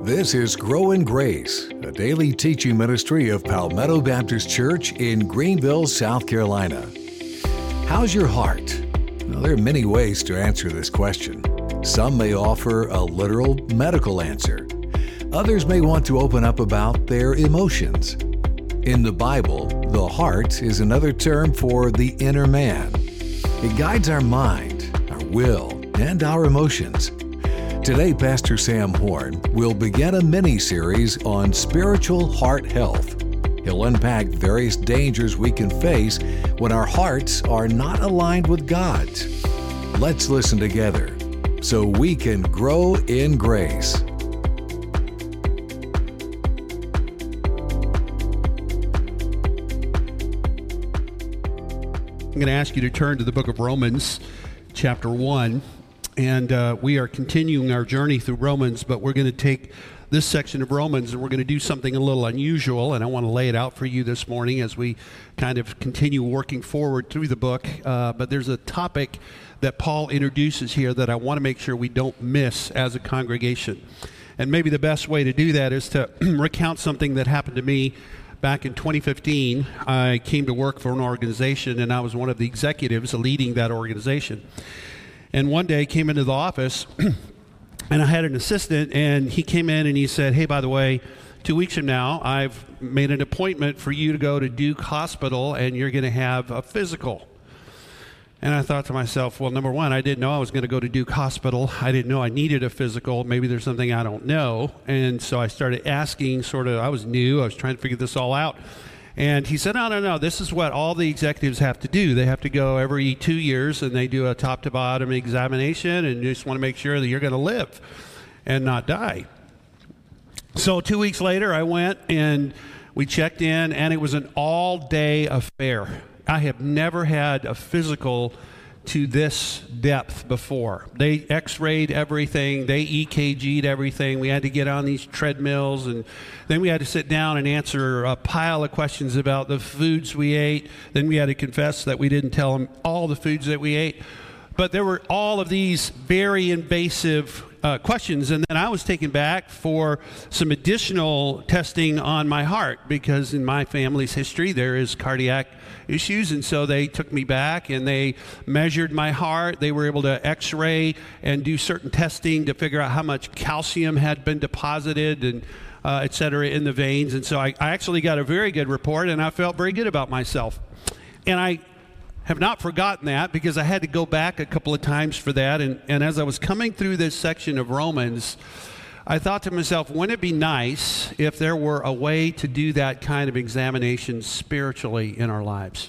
This is Grow in Grace, a daily teaching ministry of Palmetto Baptist Church in Greenville, South Carolina. How's your heart? Now, there are many ways to answer this question. Some may offer a literal medical answer. Others may want to open up about their emotions. In the Bible, the heart is another term for the inner man. It guides our mind, our will, and our emotions. Today, Pastor Sam Horn will begin a mini-series on spiritual heart health. He'll unpack various dangers we can face when our hearts are not aligned with God's. Let's listen together so we can grow in grace. I'm going to ask you to turn to the book of Romans, chapter 1. And we are continuing our journey through Romans, but we're going to take this section of Romans and we're going to do something a little unusual, and I want to lay it out for you this morning as we kind of continue working forward through the book. But there's a topic that Paul introduces here that I want to make sure we don't miss as a congregation. And maybe the best way to do that is to recount something that happened to me back in 2015. I came to work for an organization, and I was one of the executives leading that organization. And one day I came into the office and I had an assistant, and he came in and he said, "Hey, by the way, 2 weeks from now, I've made an appointment for you to go to Duke Hospital and you're going to have a physical." And I thought to myself, well, number one, I didn't know I was going to go to Duke Hospital. I didn't know I needed a physical. Maybe there's something I don't know. And so I started asking I was new. I was trying to figure this all out. And he said, no, this is what all the executives have to do. They have to go every 2 years, and they do a top-to-bottom examination, and you just want to make sure that you're going to live and not die. So 2 weeks later, I went, and we checked in, and it was an all-day affair. I have never had a physical to this depth before. They x-rayed everything. They EKG'd everything. We had to get on these treadmills, and then we had to sit down and answer a pile of questions about the foods we ate. Then we had to confess that we didn't tell them all the foods that we ate. But there were all of these very invasive questions, and then I was taken back for some additional testing on my heart, because in my family's history there is cardiac issues, and so they took me back and they measured my heart. They were able to x-ray and do certain testing to figure out how much calcium had been deposited and et cetera in the veins. And so I actually got a very good report, and I felt very good about myself. And I have not forgotten that, because I had to go back a couple of times for that. And as I was coming through this section of Romans, I thought to myself, wouldn't it be nice if there were a way to do that kind of examination spiritually in our lives?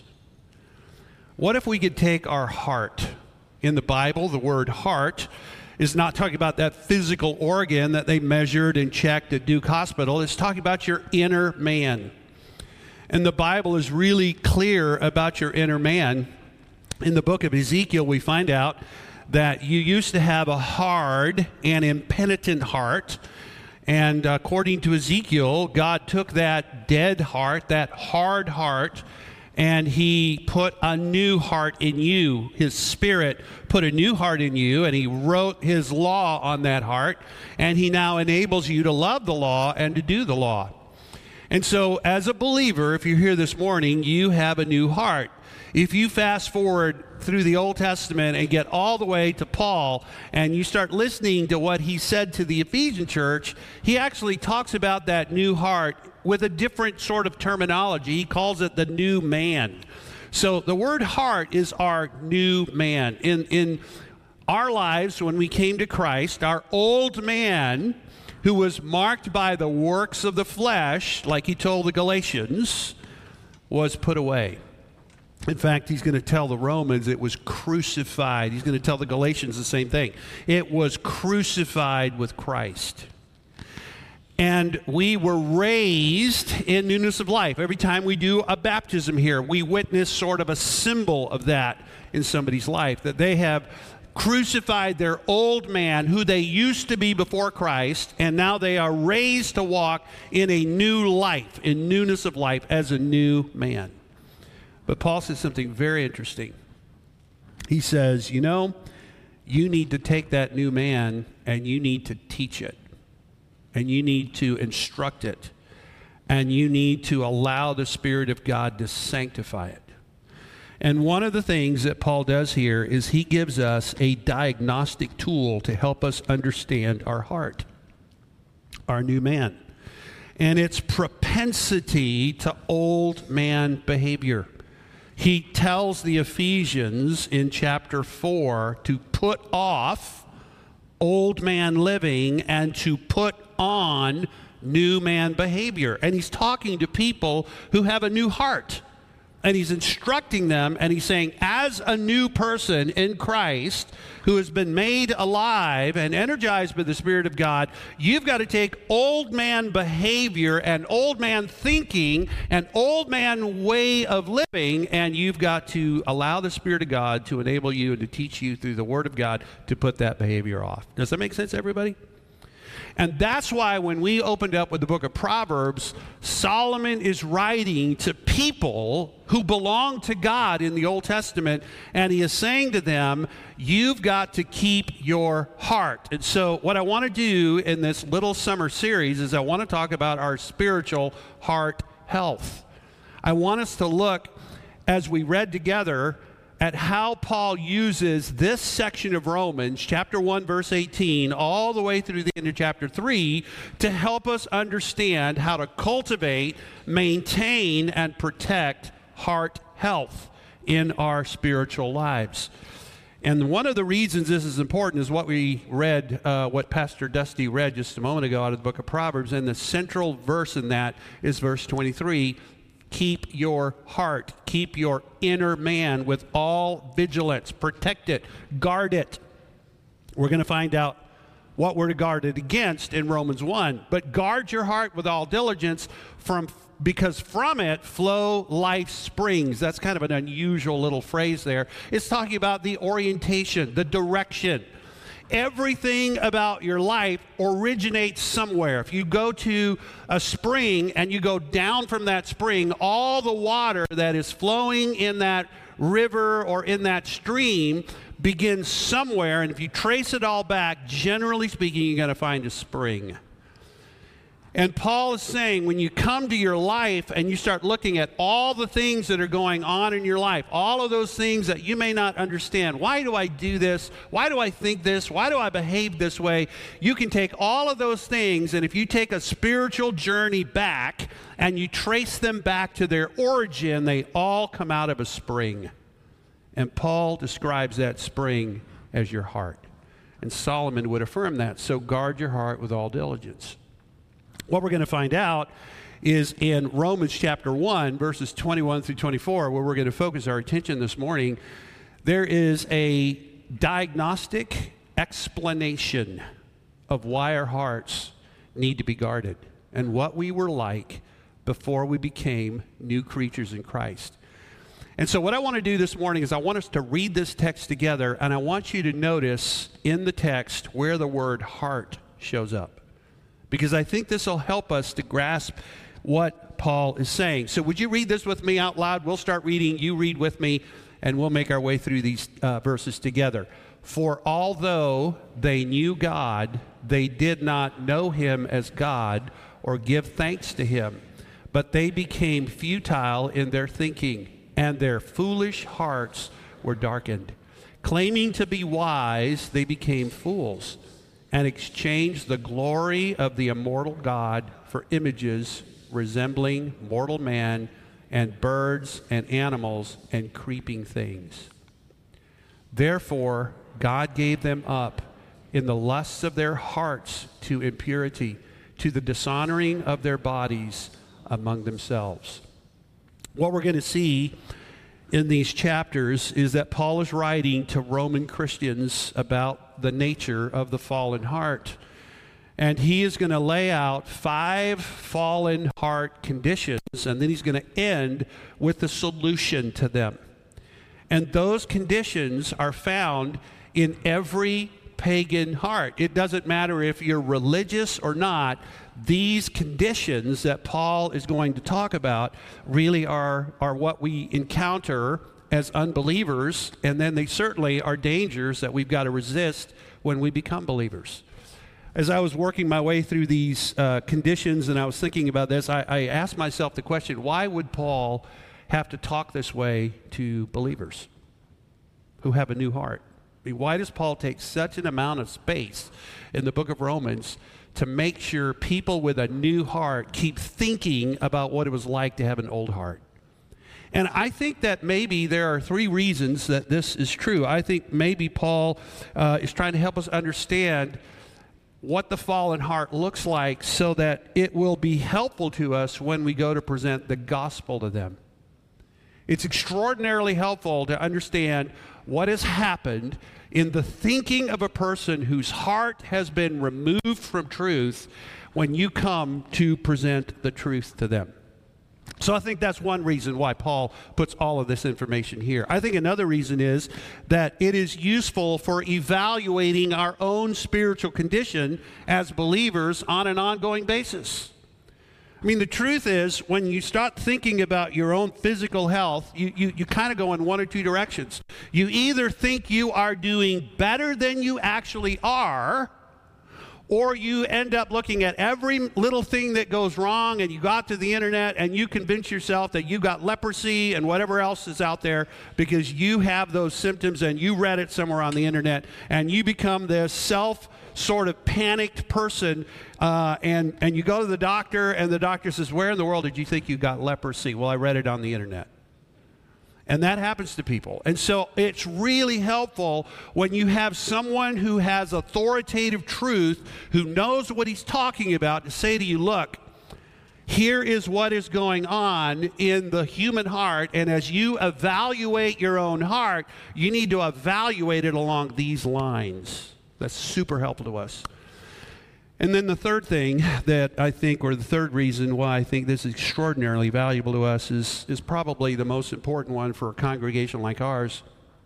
What if we could take our heart? In the Bible, the word heart is not talking about that physical organ that they measured and checked at Duke Hospital. It's talking about your inner man. And the Bible is really clear about your inner man. In the book of Ezekiel, we find out that you used to have a hard and impenitent heart. And according to Ezekiel, God took that dead heart, that hard heart, and he put a new heart in you. His Spirit put a new heart in you, and he wrote his law on that heart. And he now enables you to love the law and to do the law. And so as a believer, if you're here this morning, you have a new heart. If you fast forward through the Old Testament and get all the way to Paul, and you start listening to what he said to the Ephesian church, he actually talks about that new heart with a different sort of terminology. He calls it the new man. So the word heart is our new man. In our lives, when we came to Christ, our old man, who was marked by the works of the flesh, like he told the Galatians, was put away. In fact, he's going to tell the Romans it was crucified. He's going to tell the Galatians the same thing. It was crucified with Christ. And we were raised in newness of life. Every time we do a baptism here, we witness sort of a symbol of that in somebody's life, that they have crucified their old man, who they used to be before Christ, and now they are raised to walk in a new life, in newness of life, as a new man. But Paul says something very interesting. He says, you need to take that new man and you need to teach it. and you need to instruct it, and you need to allow the Spirit of God to sanctify it. And one of the things that Paul does here is he gives us a diagnostic tool to help us understand our heart, our new man, and its propensity to old man behavior. He tells the Ephesians in chapter 4 to put off old man living and to put on new man behavior. And he's talking to people who have a new heart. And he's instructing them, and he's saying, as a new person in Christ who has been made alive and energized by the Spirit of God, you've got to take old man behavior and old man thinking and old man way of living, and you've got to allow the Spirit of God to enable you and to teach you through the Word of God to put that behavior off. Does that make sense, everybody? And that's why when we opened up with the book of Proverbs, Solomon is writing to people who belong to God in the Old Testament, and he is saying to them, you've got to keep your heart. And so what I want to do in this little summer series is I want to talk about our spiritual heart health. I want us to look, as we read together, at how Paul uses this section of Romans, chapter 1, verse 18, all the way through the end of chapter 3, to help us understand how to cultivate, maintain, and protect heart health in our spiritual lives. And one of the reasons this is important is what we read, what Pastor Dusty read just a moment ago out of the book of Proverbs, and the central verse in that is verse 23. Keep your heart, keep your inner man with all vigilance. Protect it, guard it. We're going to find out what we're to guard it against in Romans 1. But guard your heart with all diligence, because from it flow life springs. That's kind of an unusual little phrase there. It's talking about the orientation, the direction. Everything about your life originates somewhere. If you go to a spring and you go down from that spring, all the water that is flowing in that river or in that stream begins somewhere. And if you trace it all back, generally speaking, you're going to find a spring. And Paul is saying, when you come to your life and you start looking at all the things that are going on in your life, all of those things that you may not understand, why do I do this? Why do I think this? Why do I behave this way? You can take all of those things, and if you take a spiritual journey back and you trace them back to their origin, they all come out of a spring. And Paul describes that spring as your heart. And Solomon would affirm that. So guard your heart with all diligence. What we're going to find out is in Romans chapter 1, verses 21 through 24, where we're going to focus our attention this morning. There is a diagnostic explanation of why our hearts need to be guarded and what we were like before we became new creatures in Christ. And so what I want to do this morning is I want us to read this text together, and I want you to notice in the text where the word heart shows up, because I think this will help us to grasp what Paul is saying. So would you read this with me out loud? We'll start reading. You read with me, and we'll make our way through these verses together. For although they knew God, they did not know him as God or give thanks to him, but they became futile in their thinking, and their foolish hearts were darkened. Claiming to be wise, they became fools and exchanged the glory of the immortal God for images resembling mortal man and birds and animals and creeping things. Therefore, God gave them up in the lusts of their hearts to impurity, to the dishonoring of their bodies among themselves. What we're going to see in these chapters is that Paul is writing to Roman Christians about the nature of the fallen heart. And he is going to lay out 5 fallen heart conditions, and then he's going to end with the solution to them. And those conditions are found in every pagan heart. It doesn't matter if you're religious or not. These conditions that Paul is going to talk about really are what we encounter as unbelievers, and then they certainly are dangers that we've got to resist when we become believers. As I was working my way through these conditions and I was thinking about this, I asked myself the question, why would Paul have to talk this way to believers who have a new heart? I mean, why does Paul take such an amount of space in the book of Romans to make sure people with a new heart keep thinking about what it was like to have an old heart? And I think that maybe there are three reasons that this is true. I think maybe Paul is trying to help us understand what the fallen heart looks like so that it will be helpful to us when we go to present the gospel to them. It's extraordinarily helpful to understand what has happened in the thinking of a person whose heart has been removed from truth when you come to present the truth to them. So I think that's one reason why Paul puts all of this information here. I think another reason is that it is useful for evaluating our own spiritual condition as believers on an ongoing basis. I mean, the truth is, when you start thinking about your own physical health, you kind of go in one or two directions. You either think you are doing better than you actually are, or you end up looking at every little thing that goes wrong and you got to the internet and you convince yourself that you got leprosy and whatever else is out there because you have those symptoms and you read it somewhere on the internet and you become this sort of panicked person and you go to the doctor and the doctor says, where in the world did you think you got leprosy? Well, I read it on the internet. And that happens to people. And so it's really helpful when you have someone who has authoritative truth, who knows what he's talking about, to say to you, look, here is what is going on in the human heart, and as you evaluate your own heart, you need to evaluate it along these lines. That's super helpful to us. And then the third thing that I think, or the third reason why I think this is extraordinarily valuable to us is probably the most important one for a congregation like ours,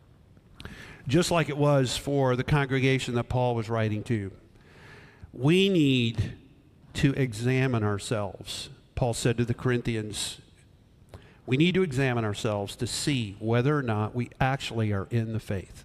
just like it was for the congregation that Paul was writing to. We need to examine ourselves. Paul said to the Corinthians, we need to examine ourselves to see whether or not we actually are in the faith.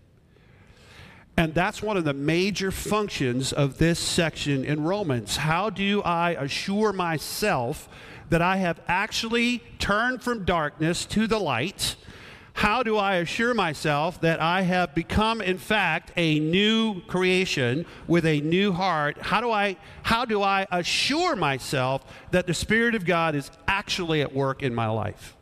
And that's one of the major functions of this section in Romans. How do I assure myself that I have actually turned from darkness to the light? How do I assure myself that I have become, in fact, a new creation with a new heart? How do I assure myself that the Spirit of God is actually at work in my life?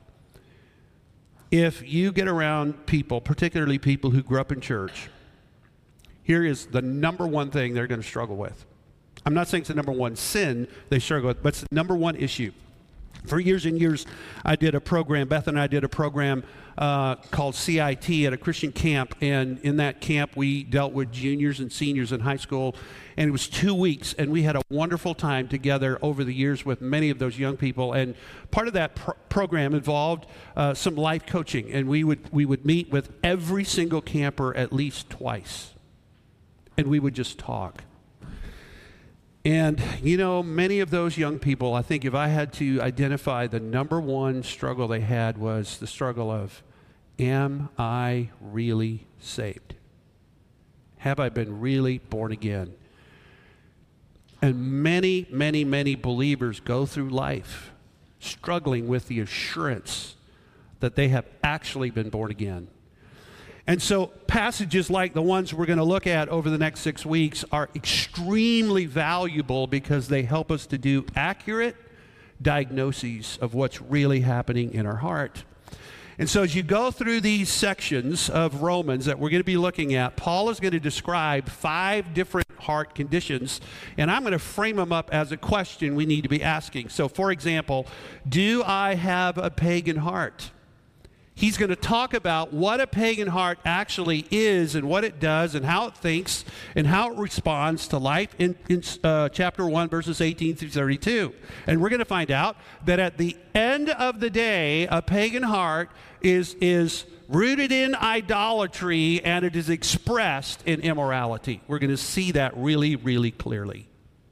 If you get around people, particularly people who grew up in church, here is the number one thing they're going to struggle with. I'm not saying it's the number one sin they struggle with, but it's the number one issue. For years and years, I did a program, Beth and I did a program called CIT at a Christian camp, and in that camp we dealt with juniors and seniors in high school, and it was 2 weeks, and we had a wonderful time together over the years with many of those young people, and part of that program involved some life coaching, and we would meet with every single camper at least twice. And we would just talk. And, you know, many of those young people, I think if I had to identify the number one struggle they had was the struggle of, am I really saved? Have I been really born again? And many, many, many believers go through life struggling with the assurance that they have actually been born again. And so passages like the ones we're going to look at over the next 6 weeks are extremely valuable because they help us to do accurate diagnoses of what's really happening in our heart. And so as you go through these sections of Romans that we're going to be looking at, Paul is going to describe 5 different heart conditions, and I'm going to frame them up as a question we need to be asking. So, for example, do I have a pagan heart? He's going to talk about what a pagan heart actually is and what it does and how it thinks and how it responds to life in chapter 1, verses 18 through 32. And we're going to find out that at the end of the day, a pagan heart is rooted in idolatry and it is expressed in immorality. We're going to see that really, really clearly.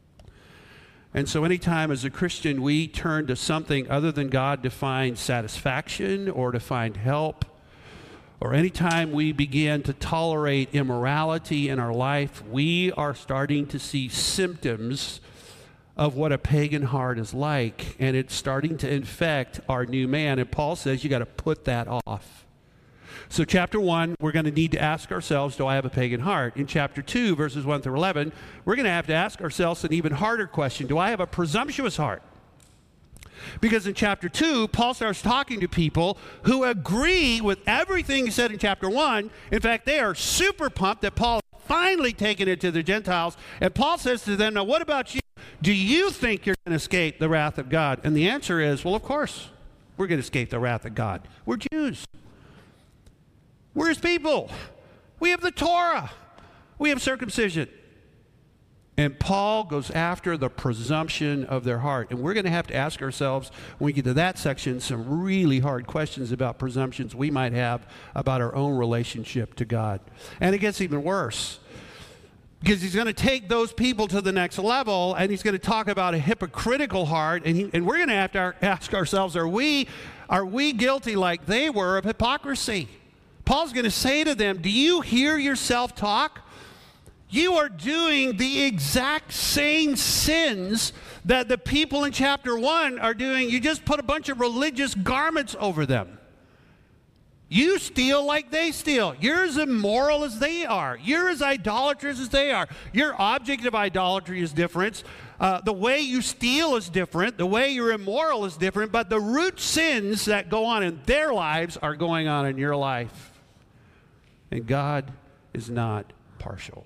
And so anytime as a Christian we turn to something other than God to find satisfaction or to find help or anytime we begin to tolerate immorality in our life, we are starting to see symptoms of what a pagan heart is like, and it's starting to infect our new man. And Paul says you got to put that off. So chapter 1, we're going to need to ask ourselves, do I have a pagan heart? In chapter 2, verses 1 through 11, we're going to have to ask ourselves an even harder question. Do I have a presumptuous heart? Because in chapter 2, Paul starts talking to people who agree with everything he said in chapter 1. In fact, they are super pumped that Paul finally taken it to the Gentiles. And Paul says to them, now what about you? Do you think you're going to escape the wrath of God? And the answer is, well, of course, we're going to escape the wrath of God. We're Jews. We're his people. We have the Torah. We have circumcision. And Paul goes after the presumption of their heart. And we're going to have to ask ourselves, when we get to that section, some really hard questions about presumptions we might have about our own relationship to God. And it gets even worse, because he's going to take those people to the next level, and he's going to talk about a hypocritical heart. And we're going to have to ask ourselves, are we guilty like they were of hypocrisy? Paul's going to say to them, do you hear yourself talk? You are doing the exact same sins that the people in chapter 1 are doing. You just put a bunch of religious garments over them. You steal like they steal. You're as immoral as they are. You're as idolatrous as they are. Your object of idolatry is different. The way you steal is different. The way you're immoral is different. But the root sins that go on in their lives are going on in your life. And God is not partial.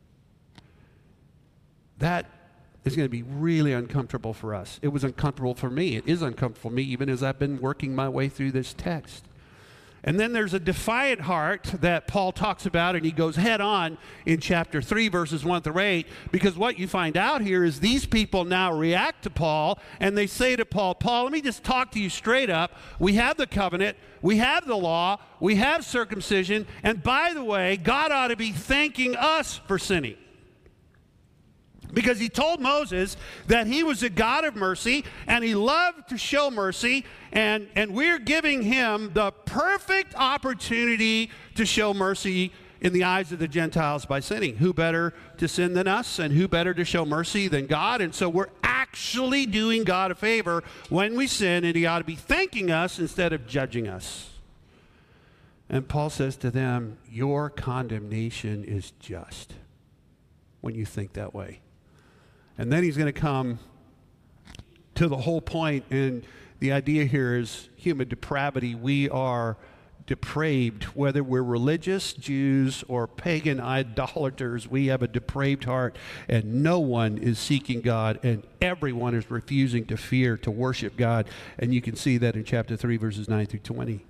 That is going to be really uncomfortable for us. It was uncomfortable for me. It is uncomfortable for me even as I've been working my way through this text. And then there's a defiant heart that Paul talks about, and he goes head on in chapter 3, verses 1 through 8, because what you find out here is these people now react to Paul, and they say to Paul, Paul, let me just talk to you straight up. We have the covenant, we have the law, we have circumcision, and by the way, God ought to be thanking us for sinning. Because he told Moses that he was a God of mercy, and he loved to show mercy, and we're giving him the perfect opportunity to show mercy in the eyes of the Gentiles by sinning. Who better to sin than us, and who better to show mercy than God? And so we're actually doing God a favor when we sin, and he ought to be thanking us instead of judging us. And Paul says to them, your condemnation is just when you think that way. And then he's going to come to the whole point, and the idea here is human depravity. We are depraved, whether we're religious Jews or pagan idolaters. We have a depraved heart, and no one is seeking God, and everyone is refusing to fear, to worship God. And you can see that in chapter 3, verses 9 through 20.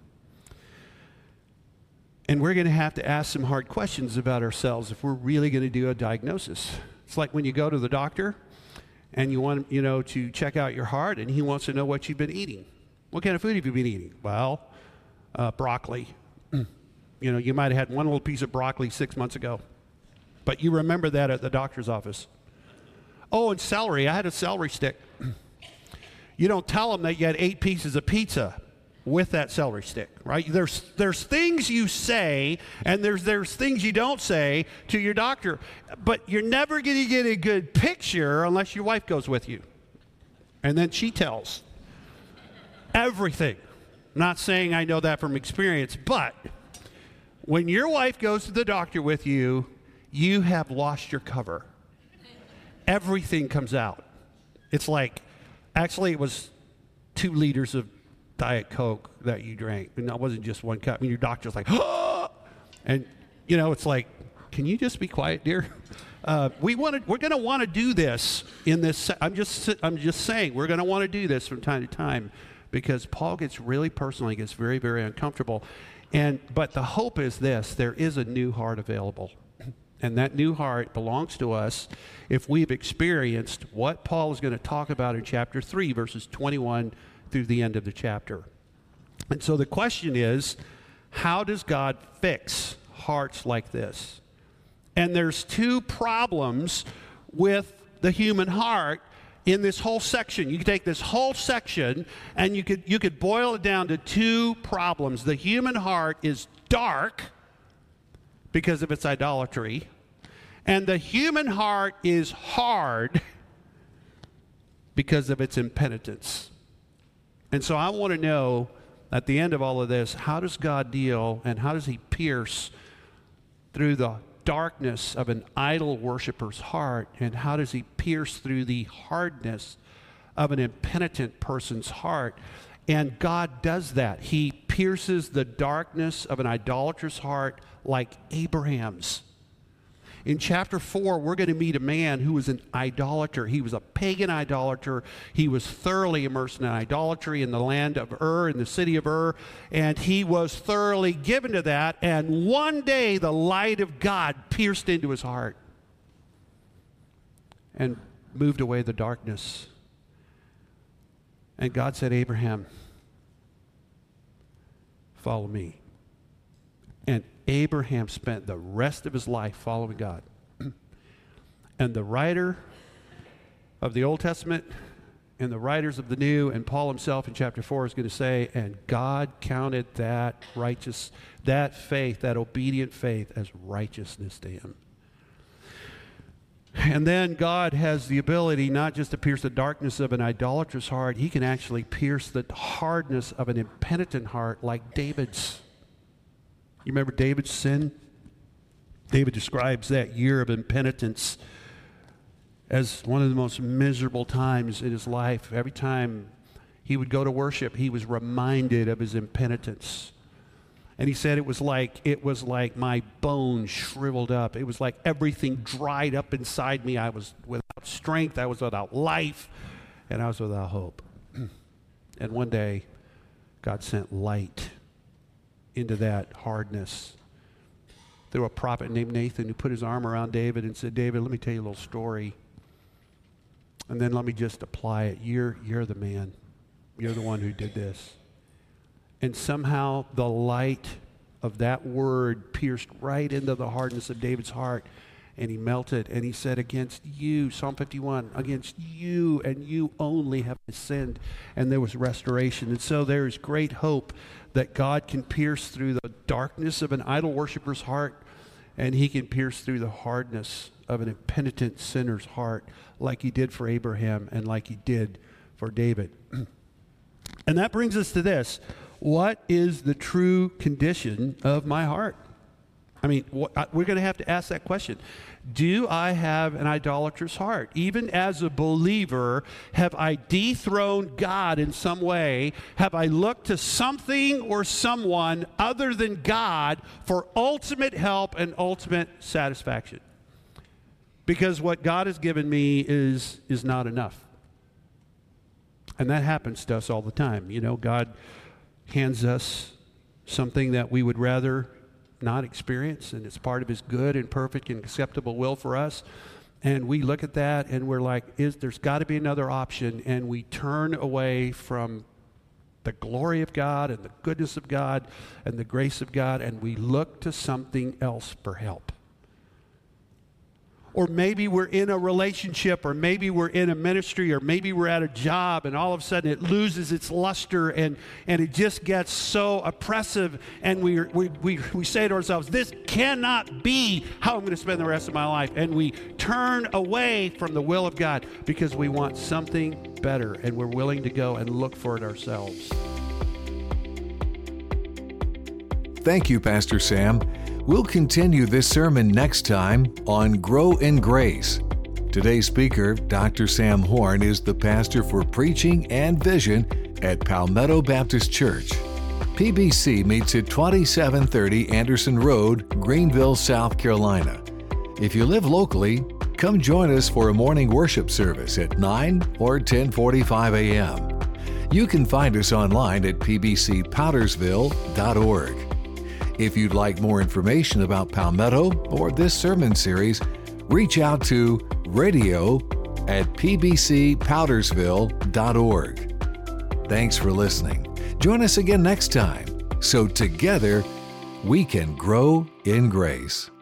And we're going to have to ask some hard questions about ourselves if we're really going to do a diagnosis. It's like when you go to the doctor and you want, to check out your heart, and he wants to know what you've been eating. What kind of food have you been eating? Well, broccoli. You might have had one little piece of broccoli 6 months ago, but you remember that at the doctor's office. Oh, and celery. I had a celery stick. You don't tell them that you had 8 pieces of pizza with that celery stick, right? There's things you say, and there's things you don't say to your doctor, but you're never going to get a good picture unless your wife goes with you, and then she tells everything. Not saying I know that from experience, but when your wife goes to the doctor with you, you have lost your cover. Everything comes out. It's like, actually it was 2 liters of Diet Coke that you drank, and that wasn't just 1 cup. I mean, your doctor's like, oh! And it's like, can you just be quiet, dear? We're going to want to do this in this. I'm just saying we're going to want to do this from time to time, because Paul gets really personal. He gets very, very uncomfortable. But the hope is this: there is a new heart available, and that new heart belongs to us if we've experienced what Paul is going to talk about in chapter 3, verses 21 through the end of the chapter. And so the question is, how does God fix hearts like this? And there's 2 problems with the human heart in this whole section. You could take this whole section and you could boil it down to two problems. The human heart is dark because of its idolatry, and the human heart is hard because of its impenitence. And so I want to know, at the end of all of this, how does God deal and how does he pierce through the darkness of an idol worshiper's heart, and how does he pierce through the hardness of an impenitent person's heart? And God does that. He pierces the darkness of an idolatrous heart like Abraham's. In chapter 4, we're going to meet a man who was an idolater. He was a pagan idolater. He was thoroughly immersed in idolatry in the land of Ur, in the city of Ur, and he was thoroughly given to that. And one day, the light of God pierced into his heart and moved away the darkness. And God said, Abraham, follow me. And Abraham spent the rest of his life following God. And the writer of the Old Testament and the writers of the New, and Paul himself in chapter 4 is going to say, and God counted that faith, that obedient faith, as righteousness to him. And then God has the ability not just to pierce the darkness of an idolatrous heart, he can actually pierce the hardness of an impenitent heart like David's. You remember David's sin? David describes that year of impenitence as one of the most miserable times in his life. Every time he would go to worship, he was reminded of his impenitence. And he said it was like my bones shriveled up. It was like everything dried up inside me. I was without strength, I was without life, and I was without hope. And one day, God sent light into that hardness through a prophet named Nathan, who put his arm around David and said, David, let me tell you a little story, and then let me just apply it. You're the man. You're the one who did this. And somehow the light of that word pierced right into the hardness of David's heart, and he melted, and he said, against you, Psalm 51, against you and you only have I sinned. And there was restoration. And so there is great hope that God can pierce through the darkness of an idol worshiper's heart, and he can pierce through the hardness of an impenitent sinner's heart, like he did for Abraham and like he did for David. And that brings us to this. What is the true condition of my heart? I mean, we're going to have to ask that question. Do I have an idolatrous heart? Even as a believer, have I dethroned God in some way? Have I looked to something or someone other than God for ultimate help and ultimate satisfaction? Because what God has given me is not enough. And that happens to us all the time. You know, God hands us something that we would rather not experience, and it's part of his good and perfect and acceptable will for us. And we look at that and we're like, there's got to be another option, and we turn away from the glory of God and the goodness of God and the grace of God, and we look to something else for help. Or maybe we're in a relationship, or maybe we're in a ministry, or maybe we're at a job, and all of a sudden it loses its luster, and it just gets so oppressive, and we say to ourselves, this cannot be how I'm going to spend the rest of my life. And we turn away from the will of God because we want something better, and we're willing to go and look for it ourselves. Thank you, Pastor Sam. We'll continue this sermon next time on Grow in Grace. Today's speaker, Dr. Sam Horn, is the pastor for preaching and vision at Palmetto Baptist Church. PBC meets at 2730 Anderson Road, Greenville, South Carolina. If you live locally, come join us for a morning worship service at 9 or 10:45 a.m. You can find us online at pbcpowdersville.org. If you'd like more information about Palmetto or this sermon series, reach out to radio@pbcpowdersville.org. Thanks for listening. Join us again next time, so together we can grow in grace.